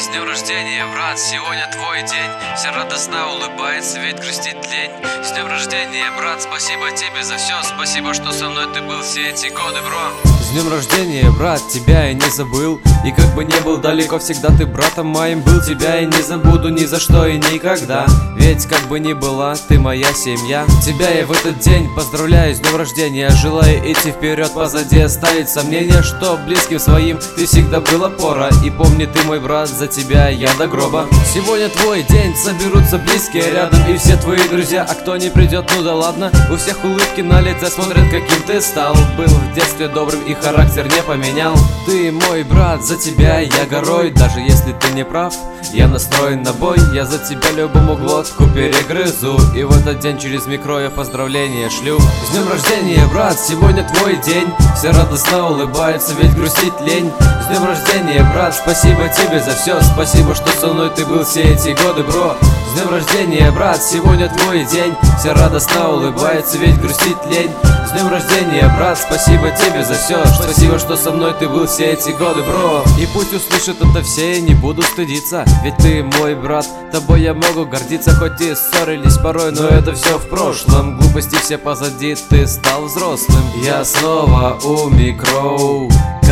С днем рождения, брат, сегодня твой день. Все радостно улыбается, ведь грустит лень. С днем рождения, брат, спасибо тебе за все. Спасибо, что со мной ты был все эти годы, бро. С днем рождения, брат, тебя я не забыл. И как бы не был далеко, всегда ты братом моим был. Тебя я не забуду ни за что и никогда. Ведь как бы ни была, ты моя семья. Тебя я в этот день поздравляю с днем рождения. Желаю идти вперед, позади оставить сомнения, что близким своим ты всегда был опора. И помни, ты мой брат, за тебя я до гроба. Сегодня твой день, соберутся близкие рядом и все твои друзья. А кто не придет, ну да ладно. У всех улыбки на лице, смотрят, каким ты стал. Был в детстве добрым и характер не поменял. Ты мой брат, за тебя я горой. Даже если ты не прав, я настроен на бой. Я за тебя любому глотку перегрызу. И в этот день через микро я поздравления шлю. С днем рождения, брат, сегодня твой день. Все радостно улыбаются, ведь грустить лень. С днем рождения, брат, спасибо тебе за все. Спасибо, что со мной ты был все эти годы, бро. С днем рождения, брат, сегодня твой день. Все радостно улыбаются, ведь грустить лень. С днем рождения, брат, спасибо тебе за все. Спасибо, что со мной ты был все эти годы, бро. И пусть услышат это все, не буду стыдиться. Ведь ты мой брат, тобой я могу гордиться. Хоть и ссорились порой, но это все в прошлом. Глупости все позади, ты стал взрослым. Я снова у микро,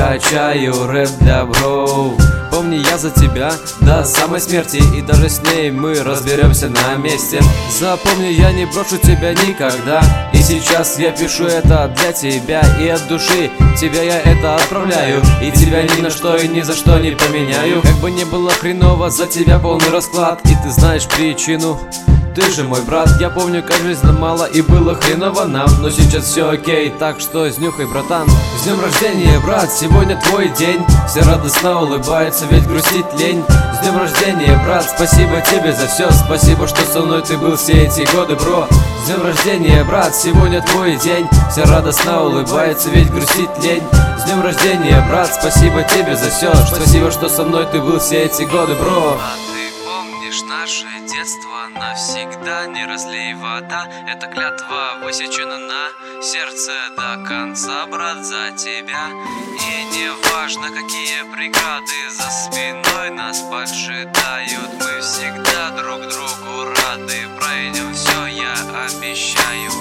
качаю рэп для бро. Помни, я за тебя до самой смерти. И даже с ней мы разберемся на месте. Запомни, я не брошу тебя никогда. И сейчас я пишу это для тебя. И от души тебя я это отправляю. И тебя ни на что и ни за что не поменяю. Как бы не было хреново, за тебя полный расклад. И ты знаешь причину, ты же мой брат. Я помню, как жизнь мало и было хреново нам. Но сейчас все окей, так что снюхай, братан. С днем рождения, брат, сегодня твой день. Все радостно улыбаются, ведь грустить лень. С днем рождения, брат, спасибо тебе за все. Спасибо, что со мной ты был все эти годы, бро. С днем рождения, брат, сегодня твой день. Все радостно улыбаются, ведь грустить лень. С днем рождения, брат, спасибо тебе за все. Спасибо, что со мной ты был все эти годы, бро. Помнишь наше детство навсегда, не разлей вода. Эта клятва высечена на сердце до конца, брат, за тебя. И не важно, какие преграды за спиной нас поджидают, мы всегда друг другу рады. Пройдем все, я обещаю.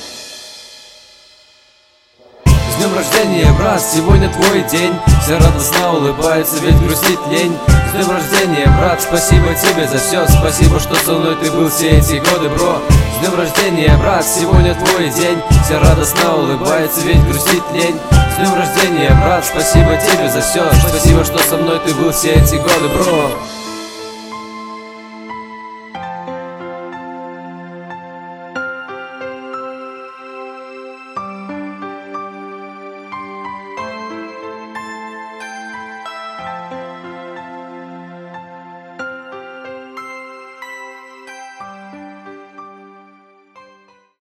С днем рождения, брат, сегодня твой день. Все радостно улыбаются, ведь грустить лень. С днем рождения, брат, спасибо тебе за все. Спасибо, что со мной ты был все эти годы, бро. С днем рождения, брат, сегодня твой день. Все радостно улыбаются, ведь грустить лень. С днем рождения, брат, спасибо тебе за все. Спасибо, что со мной ты был все эти годы, бро.